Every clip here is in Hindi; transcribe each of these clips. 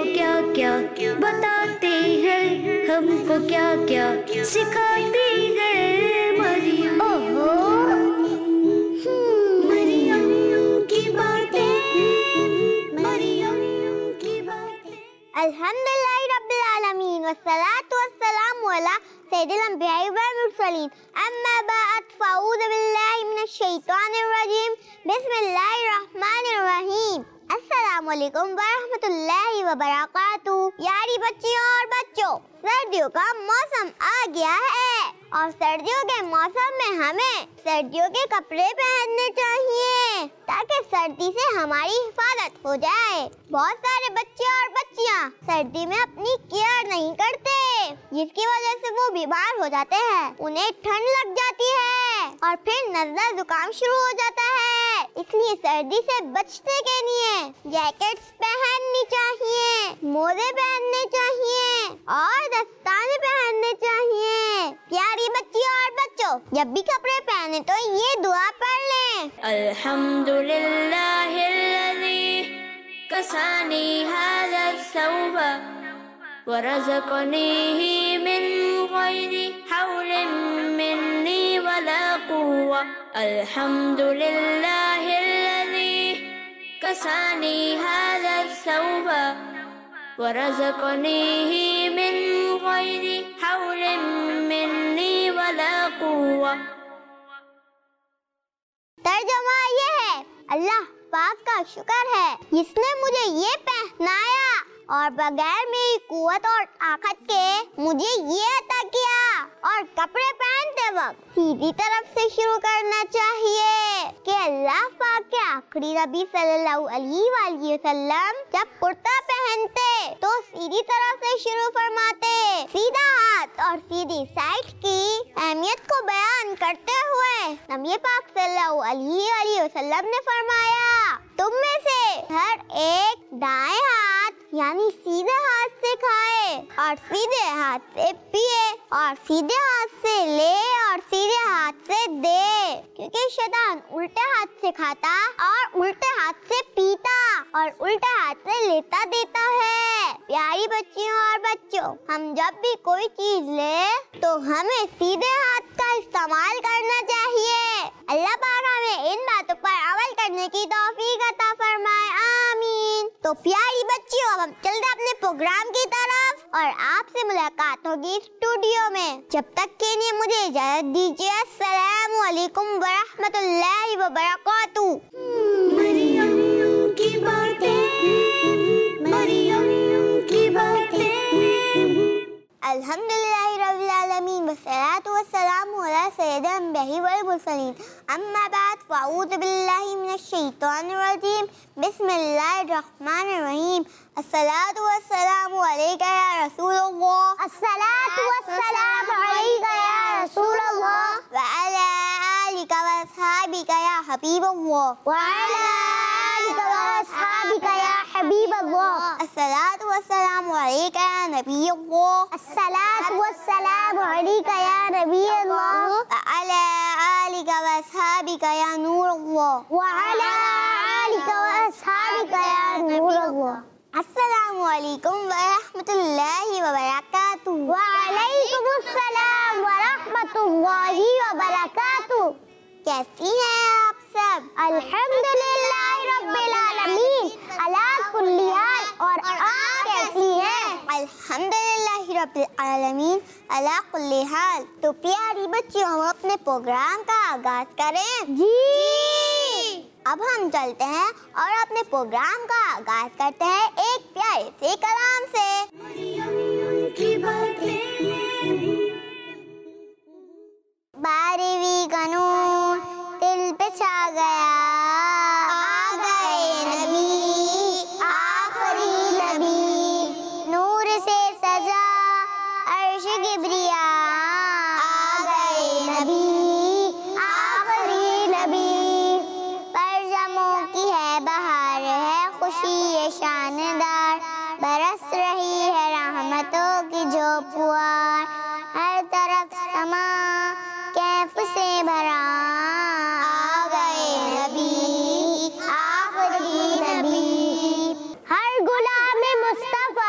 क्या क्या बताते हैं, हमको क्या क्या सिखाते हैं मरियम। मरियम की बातें, मरियम की बातें। अल्हम्दुलिल्लाहि रब्बिल आलमीन वस्सलातु वस्सलामु अला सय्यिदिल अंबिया'i वल मुरसलीन, अम्मा बअद, फ़अऊज़ु बिल्लाहि मिनश शैतानिर रजीम, बिस्मिल्लाहिर रहमानिर रहीम। अस्सलामु अलैकुम व रहमतुल्लाहि व बरकातुहू। यारी बच्चियों और बच्चों, सर्दियों का मौसम आ गया है और सर्दियों के मौसम में हमें सर्दियों के कपड़े पहनने चाहिए ताकि सर्दी से हमारी हिफाजत हो जाए। बहुत सारे बच्चे और बच्चियां सर्दी में अपनी केयर नहीं करते, जिसकी वजह से वो बीमार हो जाते हैं। उन्हें ठंड लग जाती है और फिर नज़ला जुकाम शुरू हो जाता है। इसलिए सर्दी से बचने के लिए जैकेट्स पहननी चाहिए, मोजे पहनने चाहिए और दस्ताने पहनने चाहिए। प्यारी बच्चियों और बच्चों, जब भी कपड़े पहने तो ये दुआ पढ़ लें। अल्हम्दुलिल्लाहिल्लज़ी कसानी हाज़ा सौब व रज़क़नीही मिन गैरि हौलिन मिन्नी वला कुव्वा। अल्हम्दुलिल्लाहिल्लज़ी कसानी हाज़ा सौब व रज़क़नीही मिन गैरि हौलिन मिन्नी वला कुव्वा। तर्जुमा ये है, अल्लाह पाक का शुक्र है जिसने मुझे ये पहनाया और बगैर मेरी कुव्वत और ताकत के मुझे ये अता किया। और कपड़े पहनते वक्त सीधी तरफ से शुरू करना चाहिए कि अल्लाह पाक के आखिरी नबी सल्लल्लाहु अलैहि वसल्लम जब कुर्ता पहनते तो सीधी तरफ से शुरू फरमाते। सीधा हाथ और सीधी साइड की अहमियत को बयान करते हुए नबी पाक सल्लल्लाहु अलैहि वसल्लम ने फरमाया, तुम में से हर एक दाएं हाथ यानी सीधे हाथ से खाए और सीधे हाथ से पिए और सीधे हाथ से ले और सीधे हाथ से दे, क्योंकि शैतान उल्टे हाथ से खाता और उल्टे हाथ से पीता और उल्टे हाथ से लेता देता है। प्यारी बच्चियों और बच्चों, हम जब भी कोई चीज ले तो हमें सीधे हाथ का इस्तेमाल करना चाहिए। अल्लाह पाक हमें इन बातों पर अमल करने की तौफीक अता फरमाए, आमीन। तो प्यारी बच्चियों, अब हम चलते अपने प्रोग्राम की तरफ और आपसे मुलाकात होगी स्टूडियो में। जब तक के लिए मुझे इजाजत दीजिए। अस्सलामु अलैकुम व रहमतुल्लाहि व बरकातुहू। मरियम की बातें, मरियम की बातें। अल्हम्दुलिल्लाहि रब्बिल आलमीन वस्सलातु वस्सलामु अला सय्यिदिल अंबिया'i वल मुरसलीन, अम्मा बअद, फ़अऊज़ु बिल्लाहि मिनश शैतानिर रजीम, बिस्मिल्लाहिर रहमानिर रहीम। अस्सलातु वस्सलामु अलैका या रसूलल्लाह, अस्सलातु वस्सलामु अलैका या रसूलल्लाह व अला आलिका व अस्हाबिका या हबीबल्लाह, व अला आलिका व अस्हाबिका या हबीबल्लाह। अस्सलातु वस्सलामु अलैका या नबीयल्लाह, अस्सलातु वस्सलामु अलैका या नबीयल्लाह व अला आलिका व अस्हाबिका या नूरल्लाह, व अला आलिका व अस्हाबिका या नूरल्लाह। अस्सलामु अलैकुम व रहमतुल्लाहि व बरकातुहू। व अलैकुमुस्सलाम व रहमतुल्लाहि व बरकातुहू। कैसी हैं आप सब? अल्हम्दुलिल्लाहि रब्बिल आलमीन अला कुल्ली हाल। और आप कैसी हैं? अल्हम्दुलिल्लाहि रब्बिल आलमीन अला कुल्ली हाल। तो प्यारी बच्चियों, हम अपने प्रोग्राम का आगाज करें? जी। अब हम चलते हैं और अपने प्रोग्राम का आगाज करते हैं एक प्यारे से कलाम से। मरियम की बातें। बारहवीं का नूर दिल पे छा गया, आ गए नबी, आखिरी नबी, नूर से सजा अर्श किब्रिया, आ गए नबी, आखिरी नबी, परजमों की है बहार, है खुशी ये शानदार, बरस रही है रहमतों की जो पुआर, हर तरफ समा कैफ से भरा, आ गए नबी, आखिरी नबी, हर गुलाम मुस्तफा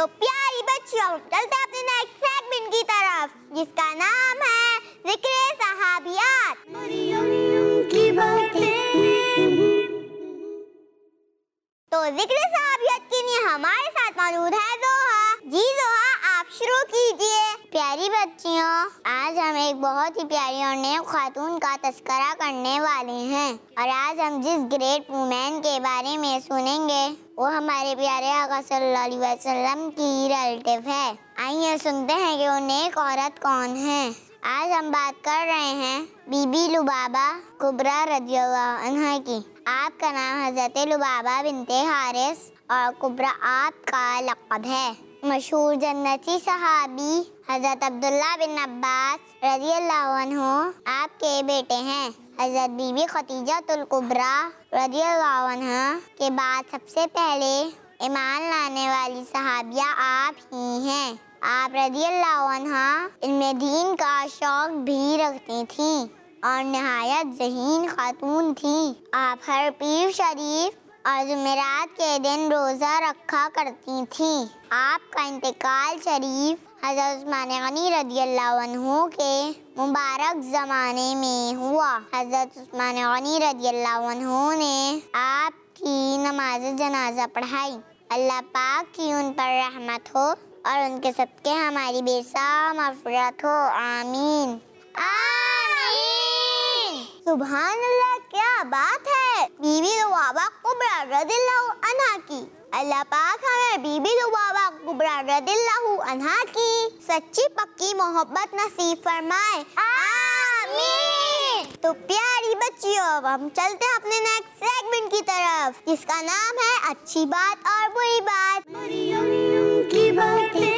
प्यारी बच्चियों, चलते हैं अपने नेक्स्ट सेगमेंट की तरफ, जिसका नाम है जिक्र सहाबियात। मरियम की बातें। तो जिक्र सहाबियात के लिए हमारे साथ मौजूद है जोहा। जी जोहा, आप शुरू कीजिए। प्यारी बच्चियों, आज हम एक बहुत ही प्यारी और नेक खातून का तस्करा करने वाले हैं, और आज हम जिस ग्रेट वुमेन के बारे में सुनेंगे वो हमारे प्यारे आका सल्लल्लाहु अलैहि वसल्लम की रिलेटिव है। आइए सुनते हैं कि वो नेक औरत कौन है। आज हम बात कर रहे हैं बीबी लुबाबा कुबरा रज़ियल्लाहु अन्हा की। आपका नाम हजरत लुबाबा बिनते हारिस और कुबरा आपका लक़ब है। मशहूर जन्नती सहाबी हजरत अब्दुल्ला बिन अब्बास रज़ियल्लाहु अन्हु आपके बेटे हैं। हजरत बीबी खतीजतुल कुबरा रज़ियल्लाहु अन्हा के बाद सबसे पहले ईमान लाने वाली सहाबिया आप ही हैं। आप रज़ियल्लाहु अन्हा इनमें दीन का शौक भी रखती थी और नहायत ज़हीन खातून थी। आप हर पीर शरीफ और जुमेरात के दिन रोज़ा रखा करती थी। आपका इंतकाल शरीफ हज़रत उस्मान गनी रज़ियल्लाहु अन्हु के मुबारक ज़माने में हुआ। हज़रत उस्मान गनी रज़ियल्लाहु अन्हु ने आपकी नमाज जनाजा पढ़ाई। अल्लाह पाक की उन पर रहमत हो और उनके सदके हमारी बेसा मग़फ़िरत हो। आमीन आमीन। सुभान अल्लाह, क्या बात है। बीबी लुबाबा कुबरा रज़ियल्लाहु अन्हा की, अल्लाह पाक हमें बीबी लुबाबा कुबरा रज़ियल्लाहु अन्हा की सच्ची पक्की मोहब्बत नसीब फरमाए। आमीन। तो प्यारी बच्चियों, अब हम चलते हैं अपने नेक्स्ट सेगमेंट की तरफ, जिसका नाम है अच्छी बात और बुरी बात। मरियम की बातें।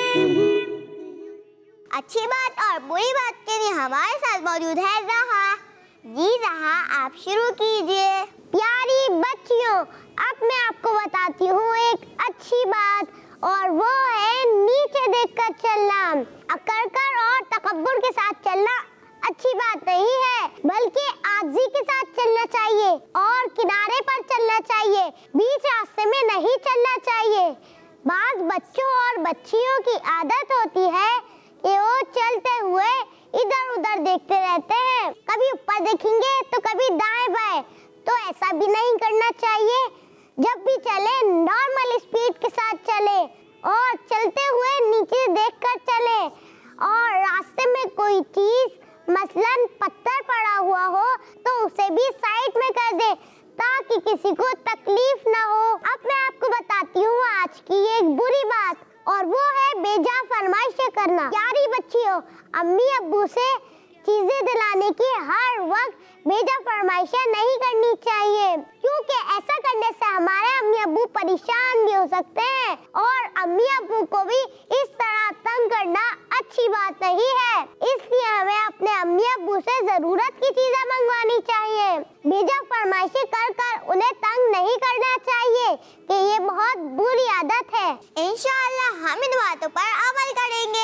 अच्छी बात और बुरी बात के लिए हमारे साथ मौजूद है जहा। जी जहा, आप शुरू कीजिए। प्यारी बच्चियों, अब मैं आपको बताती हूँ एक अच्छी बात, और वो है नीचे देखकर चलना। अकड़कर और तकब्बुर के साथ चलना अच्छी बात नहीं है, बल्कि आजिज़ी के साथ चलना चाहिए और किनारे पर चलना चाहिए, बीच रास्ते में नहीं चलना चाहिए। बाज़ बच्चों और बच्चियों की आदत होती है कि वो चलते हुए इधर उधर देखते रहते हैं, कभी ऊपर देखेंगे तो कभी दाएं बाएं। तो ऐसा भी नहीं करना चाहिए। जब भी चले नॉर्मल स्पीड के साथ चले और चलते हुए नीचे देखकर चले, और रास्ते में कोई चीज मसलन पत्थर पड़ा हुआ हो तो उसे भी साइड में कर दे ताकि किसी को तकलीफ ना हो। अब मैं आपको बताती हूँ आज की एक बुरी बात, और वो है बेजा फरमाइशें करना। प्यारी बच्चियों, अम्मी अब्बू से चीजें दिलाने की हर वक्त बेजा फरमाइशें नहीं करनी चाहिए, क्योंकि ऐसा करने से हमारे अम्मी अब्बू परेशान भी हो सकते हैं, और अम्मी अब्बू को भी इस तरह तंग करना अच्छी बात नहीं है। इसलिए हमें अपने अम्मी अब्बू से जरूरत की चीजें मंगवानी चाहिए। बेजा फरमाइशें कर कर उन्हें तंग नहीं करना चाहिए, कि ये बहुत बुरी आदत है। इंशाअल्लाह हम इन बातों पर अमल करेंगे।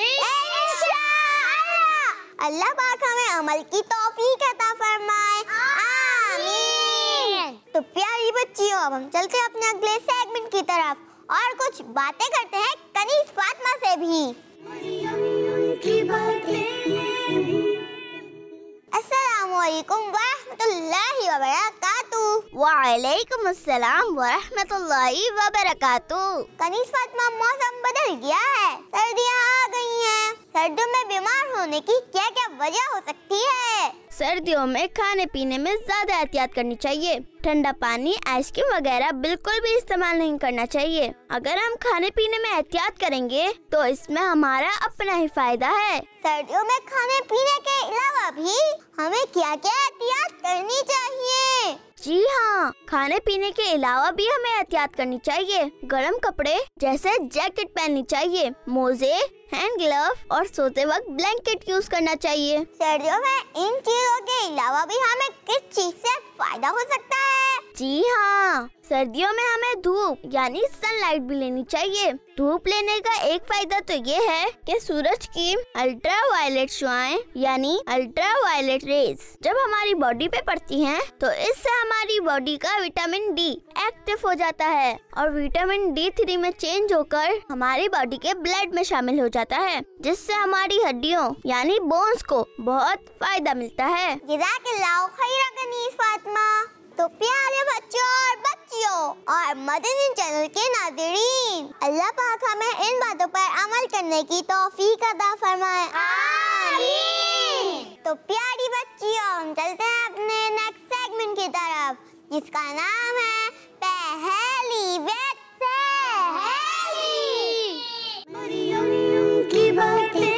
अल्लाह पाक हमें अमल की तौफीक अता फरमाए। आमीन। तो प्यारी बच्चियों, अब हम चलते हैं अपने अगले सेगमेंट की तरफ और कुछ बातें करते हैं कनीज़ फातिमा से भी। मरियम की बातें। अस्सलामुअलैकुम वरहमतुल्लाहि वबरकातुहू। वालेकुम अस्सलाम वरहमतुल्लाहि वबरकातुहू। कनीज़ फातिमा, मौसम बदल गया है, सर्दियाँ आ गई हैं। सर्दियों में बीमार होने की क्या क्या वजह हो सकती है? सर्दियों में खाने पीने में ज्यादा एहतियात करनी चाहिए। ठंडा पानी, आइसक्रीम वगैरह बिल्कुल भी इस्तेमाल नहीं करना चाहिए। अगर हम खाने पीने में एहतियात करेंगे तो इसमें हमारा अपना ही फायदा है। सर्दियों में खाने पीने के अलावा भी हमें क्या क्या एहतियात करनी चाहिए? जी हाँ, खाने पीने के अलावा भी हमें एहतियात करनी चाहिए। गर्म कपड़े जैसे जैकेट पहननी चाहिए, मोजे, हैंड ग्लव और सोते वक्त ब्लैंकेट यूज करना चाहिए। सर्दियों में इन चीजों के अलावा भी हमें किस चीज से फायदा हो सकता है? जी हाँ, सर्दियों में हमें धूप यानी सनलाइट भी लेनी चाहिए। धूप लेने का एक फायदा तो ये है कि सूरज की अल्ट्रावायलेट शुआएं यानी अल्ट्रावायलेट रेज जब हमारी बॉडी पे पड़ती हैं, तो इससे हमारी बॉडी का विटामिन डी एक्टिव हो जाता है और विटामिन D3 में चेंज होकर हमारी बॉडी के ब्लड में शामिल हो जाता है, जिससे हमारी हड्डियों यानी बोन्स को बहुत फायदा मिलता है। जज़ाकल्लाहु खैरन कनीस फातिमा। तो प्यारे बच्चों और बच्चियों और मदनी चैनल के नाज़रीन, अल्लाह पाक हमें इन बातों पर अमल करने की तौफीक अता फरमाए। आमीन। तो प्यारी बच्चियों, हम चलते हैं अपने नेक्स्ट सेगमेंट की तरफ, जिसका नाम है पहेली विद सहेली। मरियम की बातें।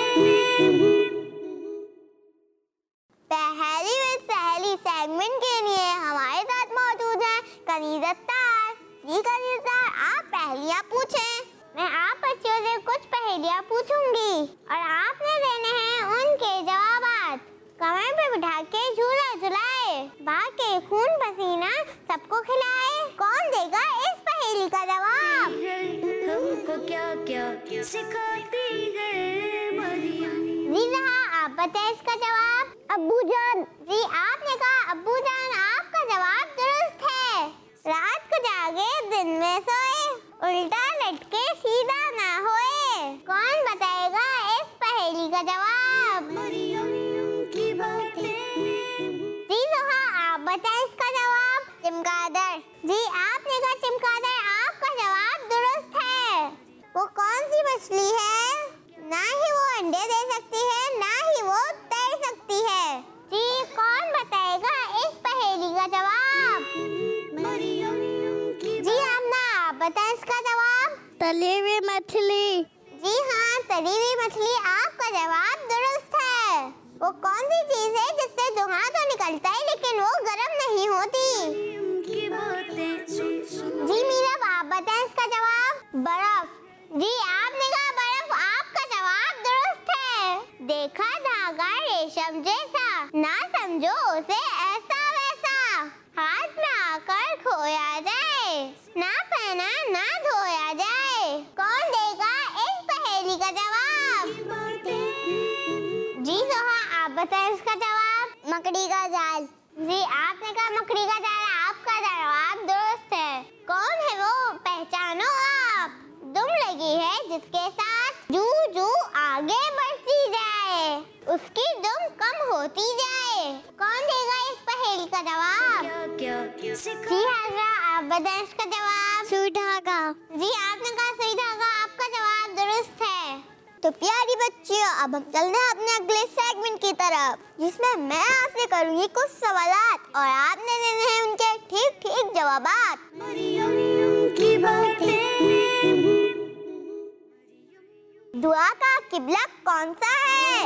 पहेली विद सहेली सेगमेंट के लिए हमारे साथ मौजूद है कनीज़ा अत्तार। जी कनीज़ा अत्तार, आप पहेलियाँ पूछें। मैं आप बच्चों से कुछ पहेलियाँ पूछूंगी और आपने देने हैं उनके जवाबात। कमर पे बिठा के झूला झुलाए, बाकी खून पसीना सबको खिलाए। कौन देगा इस पहेली का जवाब? हमको क्या क्या सिखाती है मरियम। जी हाँ, आप बताएं इसका जवाब। अब्बू जान। जी आपने कहा अब्बू जान, आपका जवाब दुरुस्त है। रात को जागे दिन में सोए, उल्टा लटके सीधा ना होए। कौन बताएगा इस पहेली का जवाब? मरियम की बातें। जी जोहा, आप बताएं इसका जवाब। चमगादड़। जी आपने कहा चमगादड़, आपका जवाब दुरुस्त है। वो कौन सी मछली है? ना ही वो अंडे दे सकती है, ना ही वो तैर सकती है। जी कौन बताएगा इस पहेली का जवाब? मरियम की। जी आमना, आप बताएं इसका जवाब। तली हुई मछली। जी हाँ, तली हुई मछली आपका जवाब दुरुस्त है। वो कौन सी चीज है जिससे धुआं तो निकलता है लेकिन वो गर्म नहीं होती? की बातें सुन सुन। जी मीरा, आप बताएं इसका जवाब। बर्फ। जी आपने कहा बर्फ, आपका जवाब दुरुस्त है। देखा धागा रेशम जैसा, ना समझो उसे ऐसा वैसा। हाथ में आकर खोया जाए, ना पहना ना धोया जाए। कौन देगा इस पहेली का जवाब? की बातें। जी जोहा, आप बताएं इसका जवाब। मकड़ी का जाल। जी आपने कहा मकड़ी का जाल, आपका जवाब दुरुस्त है। कौन है वो, पहचानो आप। दुम लगी है जिसके साथ जू जू आगे बढ़ती जाए, उसकी दुम कम होती जाए। कौन देगा इस पहेली का जवाब? क्या क्या सिखा। जी हाजरा, आप बताएं इसका जवाब। सुई धागा। जी आपने कहा सुई धागा, आपका जवाब दुरुस्त है। तो प्यारी बच्चियों, अब हम चलते हैं अपने अगले सेगमेंट की तरफ, जिसमें मैं आपसे करूंगी कुछ सवालात और आपने देने हैं उनके ठीक ठीक जवाबात। मरियम की बातें। दुआ का किबला कौन सा है?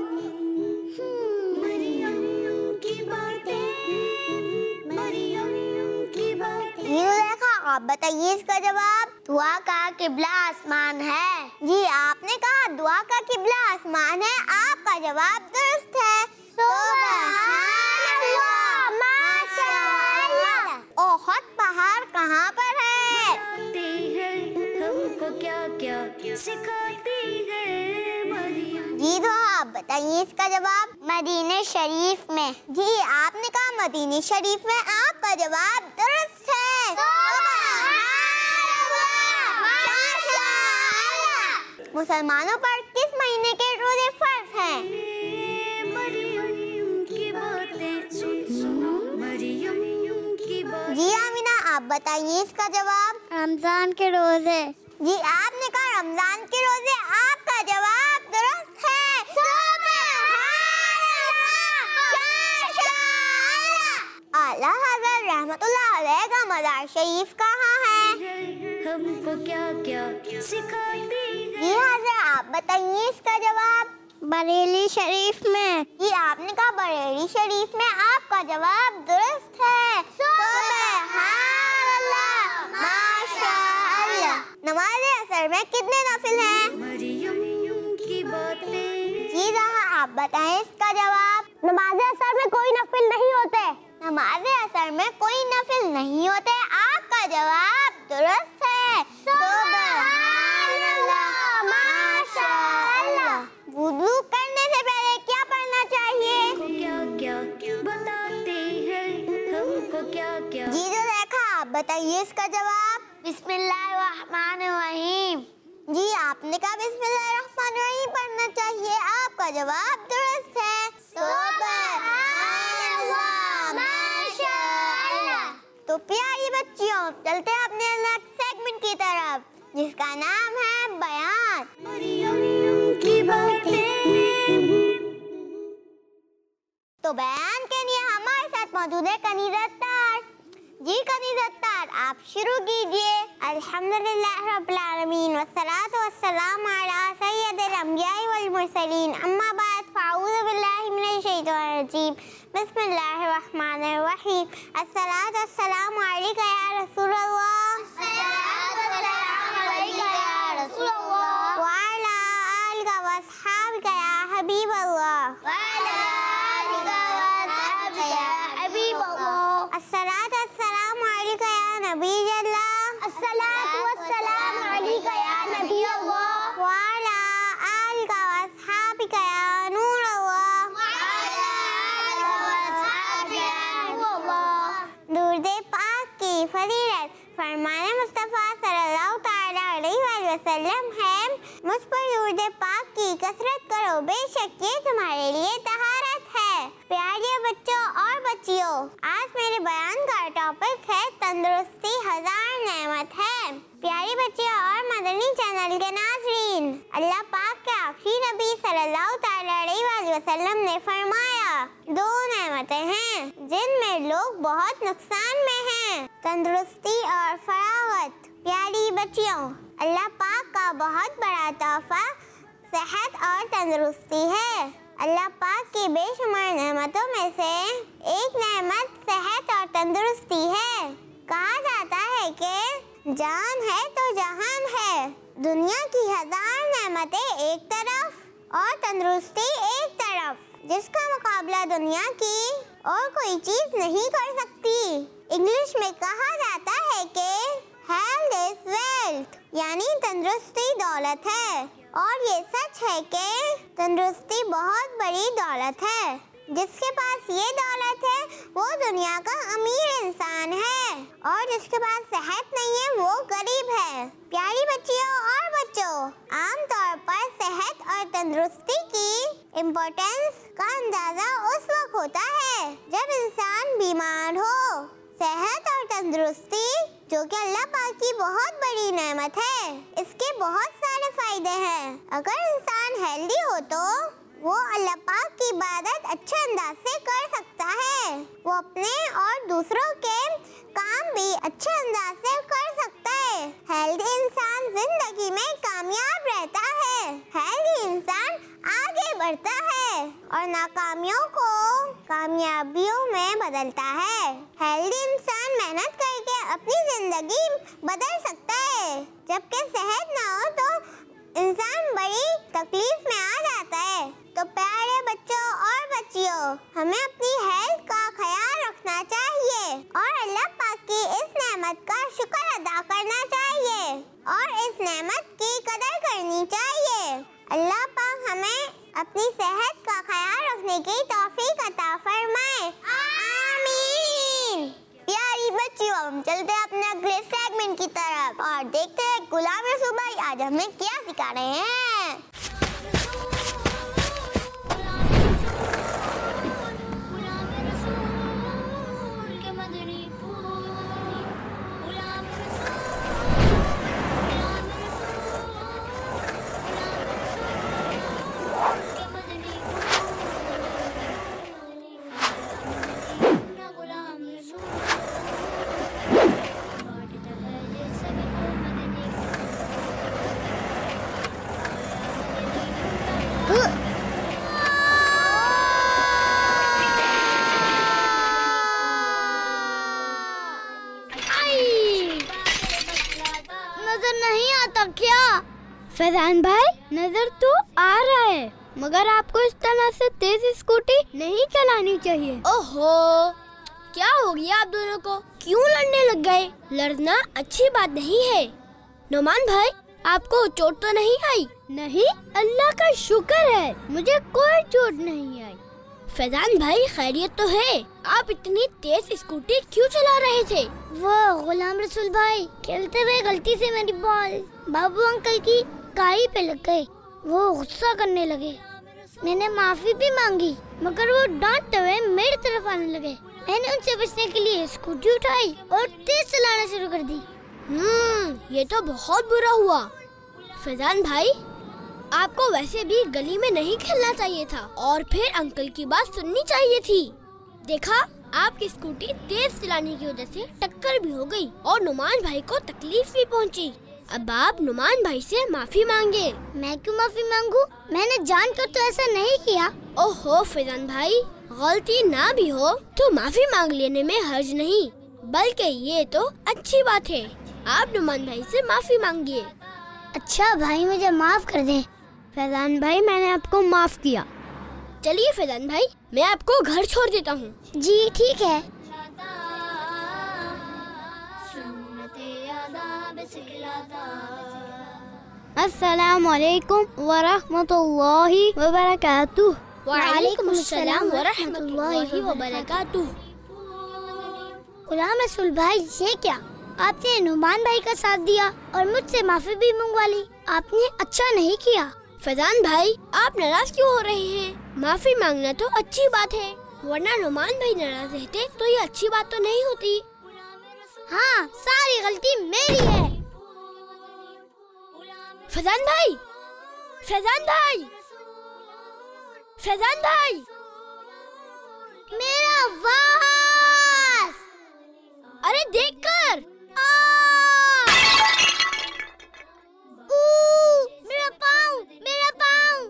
मरियम की बातें। मरियम की बातें। देखा, आप बताइए इसका जवाब। दुआ का किबला आसमान है। जी आपने कहा दुआ का किबला आसमान है, आपका जवाब दुरुस्त है। सुभानअल्लाह, माशाअल्लाह। ओहद पहाड़ कहाँ पर है? हमको क्या क्या सिखाती है मरियम। जी तो आप बताइए इसका जवाब। मदीने शरीफ में। जी आपने कहा मदीने शरीफ में, आपका जवाब दुरुस्त है। मुसलमानों पर किस महीने के रोजे फर्ज हैं? मरियम की बातें सुन सुनो। मरियम की बातें। जी आमिना, आप बताइए इसका जवाब। रमजान के रोजे। जी आपने कहा रमजान के रोजे, आपका जवाब दुरुस्त है। आला हज़रत रहमतुल्लाह अलैह का मज़ार शरीफ कहाँ है? हमको क्या क्या सिखाती है। जी हज़रत, आप बताइए इसका जवाब। बरेली शरीफ में। जी आपने कहा बरेली शरीफ में, आपका जवाब दुरुस्त है। सुभानअल्लाह, माशाअल्लाह। नमाज़े असर में कितने नफिल हैं? मरियम बताएं इसका जवाब। नमाज असर में कोई नफिल नहीं होते। नमाज असर में कोई नफिल नहीं होते। आपका जवाब दुरुस्त है। सुभानअल्लाह, माशाअल्लाह। वुज़ू करने से पहले क्या पढ़ना चाहिए? क्या क्या बताते हैं हमको क्या क्या। जी जो देखा, आप बताइए इसका जवाब। बिस्मिल्लाहिर्रहमानिर्रहीम। जी आपने कहा बिस्मिल्लाहिर्रहमानिर्रहीम पढ़ना चाहिए। आपका जवाब दुरुस्त है। सुभानअल्लाह, माशाअल्लाह। तो प्यारी बच्चियों, चलते हैं अपने नेक्स्ट सेगमेंट की तरफ, जिसका नाम है बयान। मरियम की बातें। तो बयान के लिए हमारे साथ मौजूद है कनीज़ अत्तार। जी कनीज़ अत्तार, आप शुरू कीजिए। अल्हम्दुलिल्लाह रब्बिल आलमीन वस्सलातु वस्सलामु अला सय्यदिल अंबिया'i वल मुरसलीन अम्मा बाद फ़अऊज़ु बिल्लाहि मिनश शैतानिर रजीम बिस्मिल्लाहिर रहमानिर रहीम। अस्सलातु वस्सलामु अलैका या रसूलल्लाह। अस्सलातु वस्सलामु अलैका या रसूलल्लाह व अला आलिका व अस्हाबिका या हबीबल्लाह। अस्सलातु वस्सलामु अलैका या नबीयल्लाह। अस्सलातु वस्सलामु अलैका या नबीयल्लाह व अला आलिका व अस्हाबिका या नूरल्लाह। दुरूद पाक की फजीलत फरमाने मुस्तफ़ा सल्लल्लाहु तआला अलैहि वसल्लम है, मुझ पर दुरूद पाक की कसरत करो, बेशक ये तुम्हारे लिए तहारत है। प्यारे बच्चों और बच्चियों, आज मेरे बयान का टॉपिक है तंदुरुस्ती हजार नेमत है। प्यारे बच्चियों और मदनी चैनल के नाज़रीन, अल्लाह पाक के आखिरी नबी सल्लल्लाहु तआला अलैहि वसल्लम ने फरमाया, दो नेमतें हैं जिनमें लोग बहुत नुकसान में हैं, तंदुरुस्ती और फरागत। प्यारी बच्चियों, अल्लाह पाक का बहुत बड़ा तोहफा सेहत और तंदुरुस्ती है। अल्लाह पाक की बेशुमार नेमतों में से एक नेमत सेहत और तंदुरुस्ती है। कहा जाता है कि जान है तो जहान है। दुनिया की हजार नेमतें एक तरफ और तंदुरुस्ती एक तरफ, जिसका मुकाबला दुनिया की और कोई चीज नहीं कर सकती। इंग्लिश में कहा जाता है कि हेल्थ इज वेल्थ, यानी तंदुरुस्ती दौलत है। और ये सच है कि तंदुरुस्ती बहुत बड़ी दौलत है। जिसके पास ये दौलत है वो दुनिया का अमीर इंसान है, और जिसके पास सेहत नहीं है वो गरीब है। प्यारी बच्चियों और बच्चों, आमतौर पर सेहत और तंदुरुस्ती की इम्पोर्टेंस का अंदाजा उस वक्त होता है जब इंसान बीमार हो। सेहत और तंदुरुस्ती जो कि अल्लाह पाक की बहुत बड़ी नेमत है, इसके बहुत सारे फायदे हैं। अगर इंसान हेल्दी हो तो वो अल्लाह पाक की इबादत अच्छे अंदाज से कर सकता है। वो अपने और दूसरों के काम भी अच्छे अंदाज से कर सकता है। हेल्दी इंसान जिंदगी में कामयाब रहता है। हेल्दी इंसान आगे बढ़ता है और नाकामियों को कामयाबियों में बदलता है। हेल्दी इंसान मेहनत करके अपनी जिंदगी बदल सकता है, जबकि सेहत ना हो तो इंसान बड़ी तकलीफ में आ जाता है। तो प्यारे बच्चों और बच्चियों, हमें अपनी हेल्थ का ख्याल रखना चाहिए और अल्लाह पाक की इस नेमत का शुक्र अदा करना चाहिए और इस नेमत की कदर करनी चाहिए। अल्लाह पाक हमें अपनी सेहत का ख्याल रखने की तौफीक अता फरमाए। आमीन। प्यारी बच्चियों, हम चलते हैं अपने अगले सेगमेंट की तरफ और देखते हैं गुलाम रसूल भाई आज हमें क्या सिखा रहे हैं। नजर नहीं आता क्या? फैजान भाई, नजर तो आ रहा है। मगर आपको इस तरह से तेज स्कूटी नहीं चलानी चाहिए। ओहो, क्या हो गया आप दोनों को? क्यों लड़ने लग गए? लड़ना अच्छी बात नहीं है। नुमान भाई, आपको चोट तो नहीं आई? नहीं, अल्लाह का शुक्र है, मुझे कोई चोट नहीं आई। फैजान भाई, खैरियत तो है? आप इतनी तेज स्कूटी क्यों चला रहे थे? वो गुलाम रसूल भाई, खेलते हुए गलती से मेरी बॉल बाबू अंकल की गाड़ी पे लग गई। वो गुस्सा करने लगे। मैंने माफी भी मांगी, मगर वो डांटते हुए मेरी तरफ आने लगे। मैंने उनसे बचने के लिए स्कूटी उठाई और तेज चलाना शुरू कर दी। ये तो बहुत बुरा हुआ। फैजान भाई, आपको वैसे भी गली में नहीं खेलना चाहिए था और फिर अंकल की बात सुननी चाहिए थी। देखा, आपकी स्कूटी तेज चलाने की वजह से टक्कर भी हो गई और नुमान भाई को तकलीफ भी पहुंची। अब आप नुमान भाई से माफी मांगे। मैं क्यों माफी मांगू? मैंने जानकर तो ऐसा नहीं किया। ओहो फैजान भाई, गलती ना भी हो तो माफी मांग लेने में हर्ज नहीं, बल्कि ये तो अच्छी बात है। आप नुमान भाई से माफी मांगिए। अच्छा भाई, मुझे माफ कर दे। फैजान भाई, मैंने आपको माफ किया। चलिए फैजान भाई, मैं आपको घर छोड़ देता हूँ। जी ठीक है। अस्सलाम वालेकुम व रहमतुल्लाहि व बरकातुहू। वालेकुम अस्सलाम व रहमतुल्लाहि व बरकातुहू। गुलाम रसूल भाई, ये क्या? आपने नुमान भाई का साथ दिया और मुझसे माफी भी मंगवा ली। आपने अच्छा नहीं किया। फैजान भाई, आप नाराज क्यों हो रहे हैं? माफी मांगना तो अच्छी बात है, वरना नुमान भाई नाराज रहते तो ये अच्छी बात तो नहीं होती। हाँ, सारी गलती मेरी है। फैजान भाई, फैजान भाई, फैजान भाई, मेरा वास! अरे देखकर! मेरा पाँव, मेरा पाँव!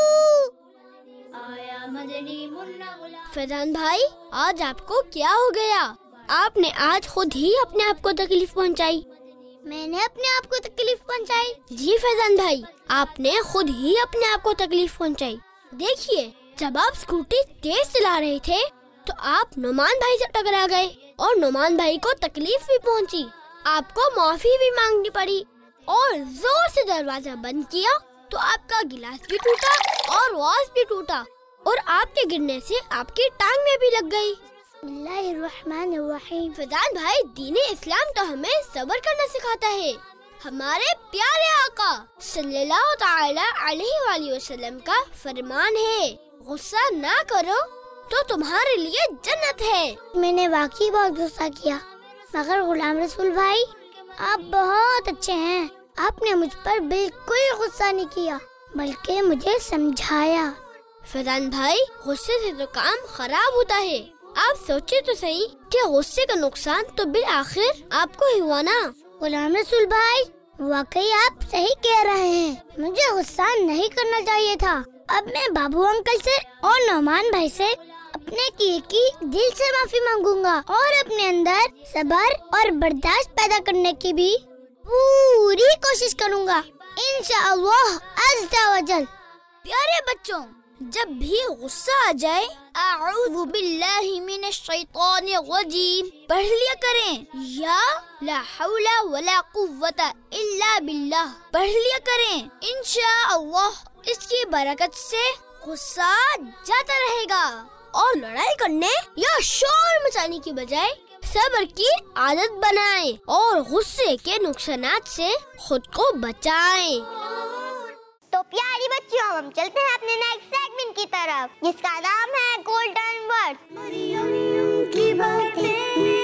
फैजान भाई, आज आपको क्या हो गया? आपने आज खुद ही अपने आप को तकलीफ पहुंचाई। मैंने अपने आप को तकलीफ पहुंचाई? जी फैजान भाई, आपने खुद ही अपने आप को तकलीफ पहुंचाई। देखिए, जब आप स्कूटी तेज चला रहे थे तो आप नुमान भाई से टकरा गए और नुमान भाई को तकलीफ भी पहुंची। आपको माफी भी मांगनी पड़ी और जोर से दरवाजा बंद किया तो आपका गिलास भी टूटा और वास भी टूटा और आपके गिरने से आपकी टांग में भी लग गई। बिस्मिल्लाहिर्रहमानिर्रहीम। फैजान भाई, दीने इस्लाम तो हमें सब्र करना सिखाता है। हमारे प्यारे आका सल्लल्लाहु ताला अलैहि वसल्लम का फरमान है, गुस्सा ना करो तो तुम्हारे लिए जन्नत है। मैंने वाकई बहुत गुस्सा किया, मगर गुलाम रसूल भाई, आप बहुत अच्छे हैं। आपने मुझ पर बिल्कुल गुस्सा नहीं किया, बल्कि मुझे समझाया। फैजान भाई, गुस्से से तो काम खराब होता है। आप सोचे तो सही कि गुस्से का नुकसान तो बिल आखिर आपको ही हुआ ना। गुलाम रसूल भाई, वाकई आप सही कह रहे हैं। मुझे गुस्सा नहीं करना चाहिए था। अब मैं बाबू अंकल से और नुमान भाई से अपने किए की दिल से माफी मांगूंगा और अपने अंदर सब्र और बर्दाश्त पैदा करने की भी पूरी कोशिश करूंगा, इंशाअल्लाह अज़्ज़ा वजल। प्यारे बच्चों, जब भी गुस्सा आ जाए, अऊज़ु बिल्लाहि मिनश शैतानिर रजीम पढ़ लिया करें, या ला हौला वला कुव्वता इल्ला बिल्लाह पढ़ लिया करें। इंशाअल्लाह इसकी बरकत से गुस्सा जाता रहेगा और लड़ाई करने या शोर मचाने की बजाय सब्र की आदत बनाएं और गुस्से के नुकसानात से खुद को बचाएं। तो प्यारी बच्चियों, हम चलते हैं अपने नेक्स्ट सेगमेंट की तरफ, जिसका नाम है गोल्डन वर्ड्स। मरियम की बातें।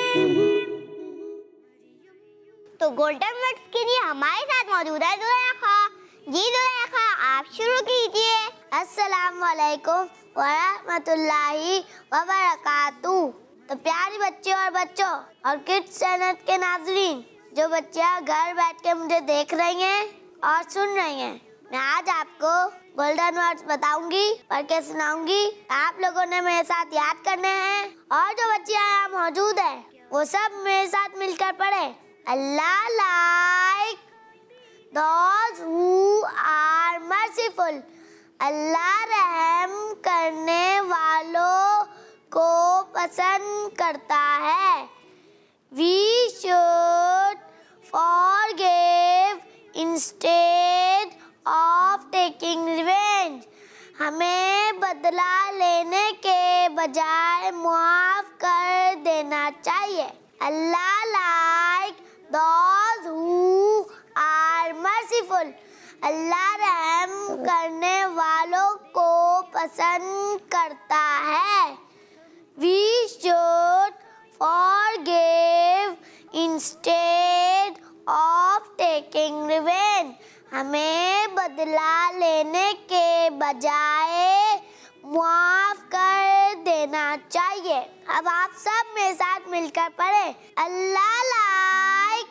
तो गोल्डन वर्ड्स के लिए हमारे साथ मौजूद है दुलैखा। जी दुलैखा, आप शुरू कीजिए। अस्सलाम वालेकुम व रहमतुल्लाहि व बरकातुहू। तो प्यारी बच्चियों और बच्चों और किड्स चैनल के नाज़रीन, जो बच्चियां घर बैठ के मुझे देख रही हैं और सुन रही हैं, मैं आज आपको गोल्डन वर्ड्स बताऊंगी, पढ़ के सुनाऊंगी। आप लोगों ने मेरे साथ याद करने हैं और जो बच्चियां यहाँ मौजूद है वो सब मेरे साथ मिलकर पढ़े। Allah like those who are merciful, Allah रहम करने वालों को पसंद करता है। We should forgive instead of taking revenge. हमें बदला लेने के बजाय मुआफ कर देना चाहिए। अल्लाह like those who are merciful. Allah रहम करने वालों को पसंद करता है। We should forgive instead of taking revenge. हमें बदला लेने के बजाय मुआफ कर देना चाहिए। अब आप सब मेरे साथ मिलकर पढ़े। अल्लाह like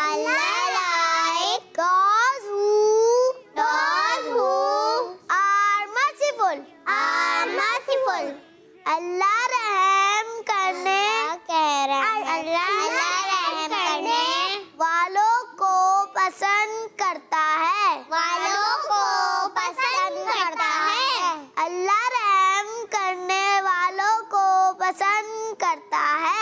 those who are merciful. Allah रहम करने वालों को पसंद करता है। अल्लाह रहम करने वालों को पसंद करता है।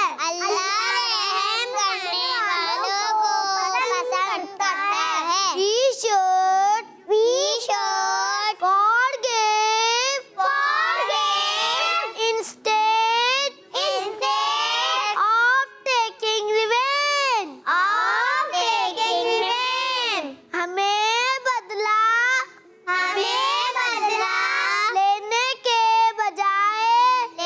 We should forgive instead of taking revenge. हमें बदला लेने के बजाय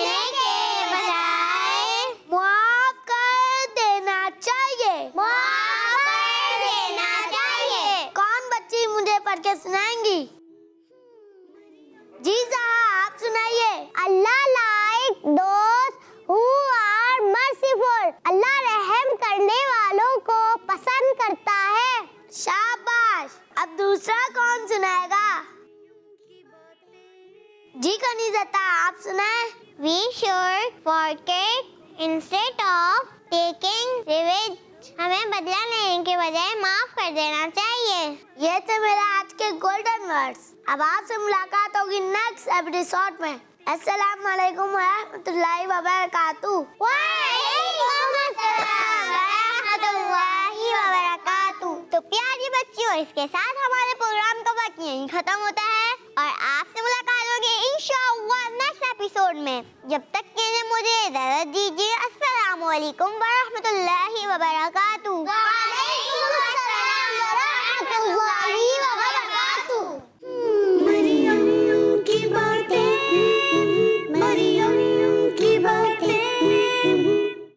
मुआफ कर देना चाहिए। कौन बच्ची मुझे पढ़ के सुनाएंगी? जी साहब, आप सुनाइए। अल्लाह like those who are merciful. Allah रहम करने वालों को पसंद करता है। शाबाश। अब दूसरा कौन सुनाएगा? जी कनीज़ता, आप सुनाए। We should forgive instead of taking revenge. हमें बदला लेने के बजाय माफ कर देना चाहिए। ये थे मेरे आज के गोल्डन वर्ड्स। अब आपसे मुलाकात होगी नेक्स्ट एपिसोड में। अस्सलाम वालेकुम व रहमतुल्लाहि व बरकातुहू। तो प्यारी बच्चियों, इसके साथ हमारे प्रोग्राम का वक्त यहीं खत्म होता है और आपसे मुलाकात होगी इंशाअल्लाह नेक्स्ट एपिसोड में। जब तक के लिए मुझे इजाजत दीजिए। अस्सलाम वालेकुम व रहमतुल्लाहि व बरकातुहू।